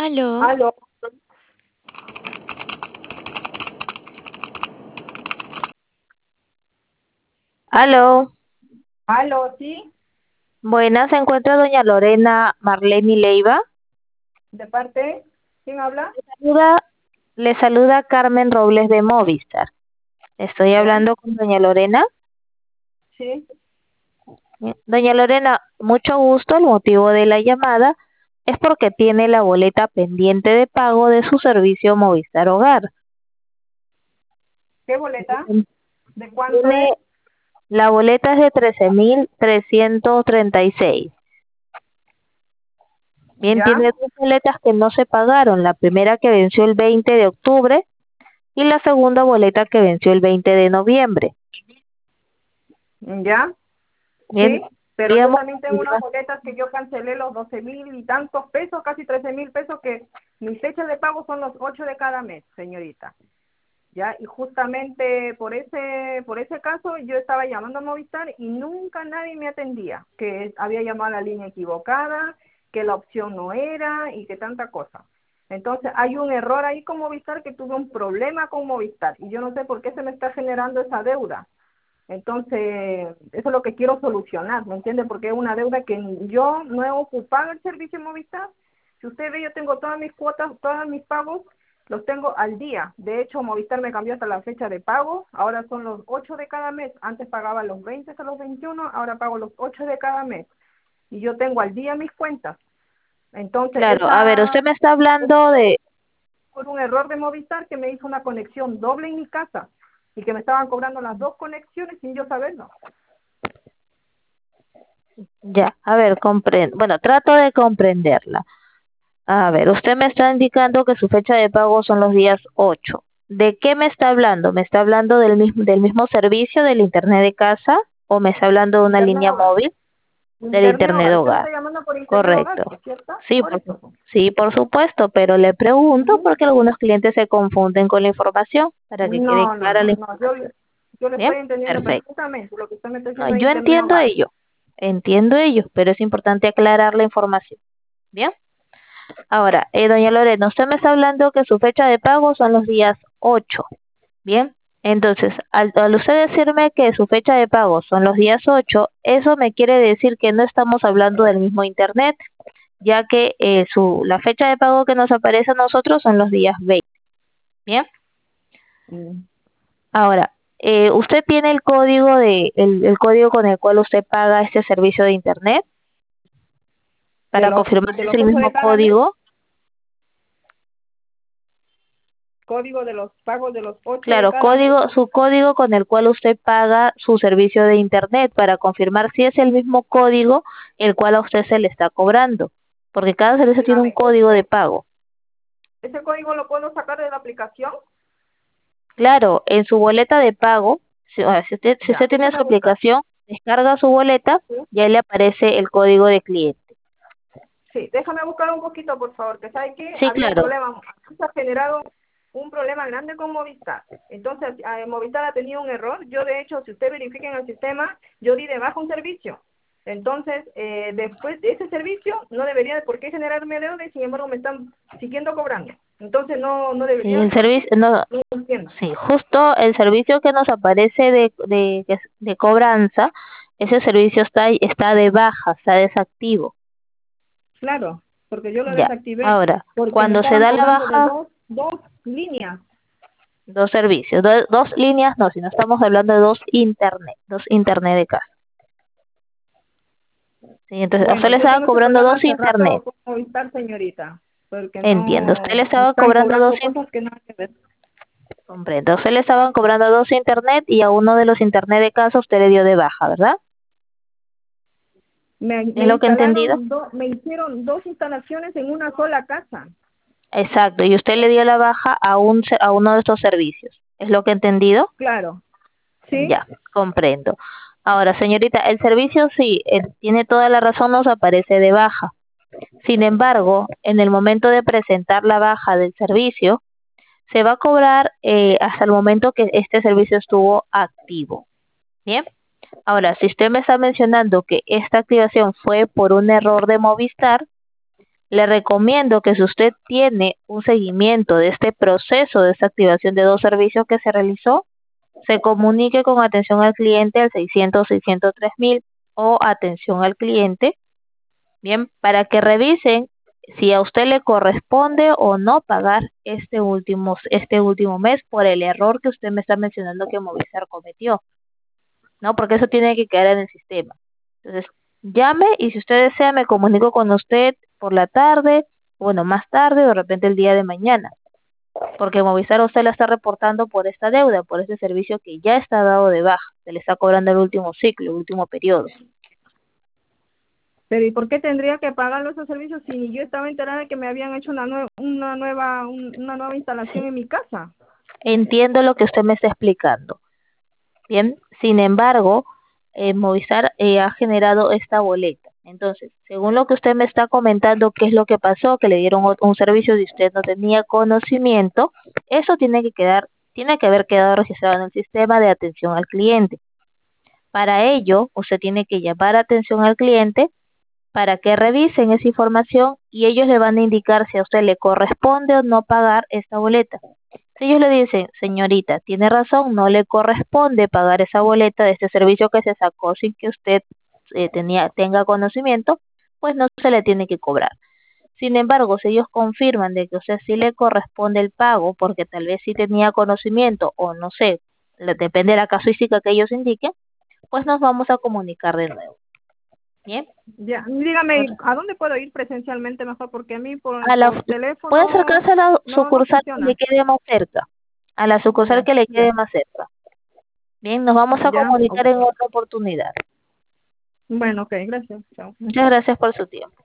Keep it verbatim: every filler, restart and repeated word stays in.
Aló, Aló, Aló, aló, sí, buenas, se encuentra doña Lorena Marlene Leiva. de parte, ¿quién habla? Saluda- le saluda Carmen Robles de Movistar. Estoy Ya, hablando con doña Lorena. sí, Bien, doña Lorena, mucho gusto. El motivo de la llamada es porque tiene la boleta pendiente de pago de su servicio Movistar Hogar. ¿qué boleta? ¿De cuánto es? Tiene, la boleta es de trece mil trescientos treinta y seis. Bien, Ya, tiene dos boletas que no se pagaron. La primera que venció el veinte de octubre y la segunda boleta que venció el veinte de noviembre. ya, Bien, sí, pero yo queríamos también tengo unas boletas que yo cancelé los doce mil y tantos pesos, casi trece mil pesos, que mis fechas de pago son los ocho de cada mes, señorita. Ya, y justamente por ese, por ese caso yo estaba llamando a Movistar y nunca nadie me atendía, que había llamado a la línea equivocada, que la opción no era y que tanta cosa. Entonces hay un error ahí con Movistar, que tuve un problema con Movistar y yo no sé por qué se me está generando esa deuda. Entonces, eso es lo que quiero solucionar, ¿me entiende? Porque es una deuda que yo no he ocupado el servicio Movistar. Si usted ve, yo tengo todas mis cuotas, todos mis pagos, los tengo al día. De hecho, Movistar me cambió hasta la fecha de pago. Ahora son los ocho de cada mes. Antes pagaba los veinte hasta los veintiuno, ahora pago los ocho de cada mes. Y yo tengo al día mis cuentas. Entonces, claro, a ver, esa usted me está hablando de, por un error de Movistar que me hizo una conexión doble en mi casa y que me estaban cobrando las dos conexiones sin yo saberlo. ya, a ver, comprendo, bueno, trato de comprenderla. A ver, usted me está indicando que su fecha de pago son los días ocho. ¿De qué me está hablando? ¿Me está hablando del mismo, del mismo servicio del internet de casa o me está hablando de una Internet línea hogar. móvil del Internet internet hogar. de Usted me hogar? está llamando por internet hogar, Correcto. ¿es cierto? Sí, Por por, su- eso. sí, por supuesto, pero le pregunto Ujú. porque algunos clientes se confunden con la información para que quede No, no, clara no, la no. Yo, información. yo le Bien, estoy entendiendo perfecto. perfectamente. Lo que usted me está No, diciendo es yo internet entiendo hogar. ello, entiendo ello, pero es importante aclarar la información. Bien, ahora, eh, doña Lorena, usted me está hablando que su fecha de pago son los días ocho. Bien, entonces, al, al usted decirme que su fecha de pago son los días ocho, eso me quiere decir que no estamos hablando del mismo internet, ya que eh, su, la fecha de pago que nos aparece a nosotros son los días veinte. Bien, Mm. ahora, eh, ¿usted tiene el código de el, el código con el cual usted paga este servicio de internet De para los, confirmar de si es los el ocho mismo de cada mes, código? código de los pagos de los ocho de Claro, cada mes. código, su código con el cual usted paga su servicio de internet para confirmar si es el mismo código el cual a usted se le está cobrando, porque cada servicio tiene un Dígame, código de pago. ¿ese código lo puedo sacar de la aplicación? Claro, en su boleta de pago, si, o sea, si usted, si Ya, usted tiene su déjame buscar. aplicación, descarga su boleta, ¿Sí? ya le aparece el código de cliente. Sí, déjame buscar un poquito, por favor, que sabe que Sí, había un claro. problema, se ha generado un problema grande con Movistar. Entonces, eh, Movistar ha tenido un error. Yo, de hecho, si usted verifica en el sistema, yo di de baja un servicio. Entonces, eh, después de ese servicio, no debería de por qué generarme deuda y, sin embargo, me están siguiendo cobrando. Entonces, no, no Sí, debería de el por qué. servicio, no, No entiendo. sí, justo el servicio que nos aparece de, de, de cobranza, ese servicio está, está de baja, está desactivo. Claro, porque yo lo Ya, desactivé, ahora, porque me cuando se estaban da la cobrando de baja, dos, dos líneas. dos servicios, do- dos líneas, no, si no estamos hablando de dos internet, dos internet de casa. Sí, entonces, a usted Bueno, le yo estaban tengo ese cobrando problema dos hace internet. rato con Movistar, señorita, porque Entiendo, usted le no me estaba están cobrando dos, cobrando in- cosas que nada que ver. comprendo, a usted le estaban cobrando dos internet y a uno de los internet de casa usted le dio de baja, ¿verdad? Me, ¿Es me lo que he entendido? instalaron, do, me hicieron dos instalaciones en una sola casa. Exacto, y usted le dio la baja a, un, se- a uno de estos servicios. ¿Es lo que he entendido? Claro, ¿sí? Ya, comprendo. Ahora, señorita, el servicio sí, eh, tiene toda la razón, nos aparece de baja. Sin embargo, en el momento de presentar la baja del servicio, se va a cobrar eh, hasta el momento que este servicio estuvo activo. Bien. Ahora, si usted me está mencionando que esta activación fue por un error de Movistar, Le recomiendo que si usted tiene un seguimiento de este proceso de esta activación de dos servicios que se realizó, se comunique con atención al cliente al seiscientos seiscientos tres mil o atención al cliente, bien, para que revisen si a usted le corresponde o no pagar este último, este último mes por el error que usted me está mencionando que Movistar cometió, ¿no? Porque eso tiene que quedar en el sistema. Entonces, llame y si usted desea me comunico con usted por la tarde, bueno, más tarde o de repente el día de mañana, porque Movistar a usted la está reportando por esta deuda, por este servicio que ya está dado de baja, se le está cobrando el último ciclo, el último periodo. Pero ¿y por qué tendría que pagar esos servicios si yo estaba enterada de que me habían hecho una, nue una, nueva, un, una nueva instalación Sí. en mi casa? Entiendo lo que usted me está explicando. Bien, sin embargo, eh, Movistar eh, ha generado esta boleta. Entonces, según lo que usted me está comentando, qué es lo que pasó, que le dieron un servicio y usted no tenía conocimiento, eso tiene que quedar, tiene que haber quedado registrado en el sistema de atención al cliente. Para ello, usted tiene que llamar a atención al cliente para que revisen esa información y ellos le van a indicar si a usted le corresponde o no pagar esta boleta. Si ellos le dicen, señorita, tiene razón, no le corresponde pagar esa boleta de este servicio que se sacó sin que usted eh, tenía, tenga conocimiento, pues no se le tiene que cobrar. Sin embargo, si ellos confirman de que a usted sí le corresponde el pago, porque tal vez sí tenía conocimiento o no sé, le- depende de la casuística que ellos indiquen, pues nos vamos a comunicar de nuevo. Bien. Ya, dígame, ¿a dónde puedo ir presencialmente mejor? Porque a mí por, A la, por puede teléfono acercarse a la no, no sucursal que le funciona. quede más cerca, a la sucursal Ya, que le quede ya, más cerca. Bien, nos vamos a ya. comunicar Ok. en otra oportunidad. Bueno, ok, gracias. Chao. Muchas gracias por su tiempo.